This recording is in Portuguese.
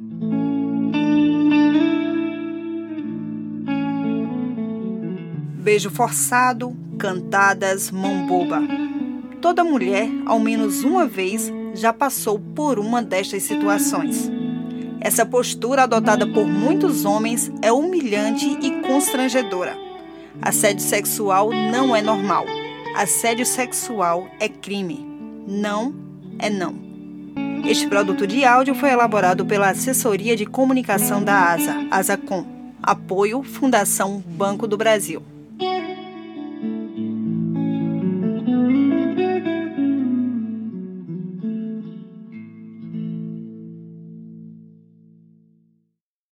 Beijo forçado, cantadas, mão boba. Toda mulher, ao menos uma vez, já passou por uma destas situações. Essa postura adotada por muitos homens é humilhante e constrangedora. Assédio sexual não é normal. Assédio sexual é crime. Não é não. Este produto de áudio foi elaborado pela Assessoria de Comunicação da ASA, ASACOM. Apoio Fundação Banco do Brasil.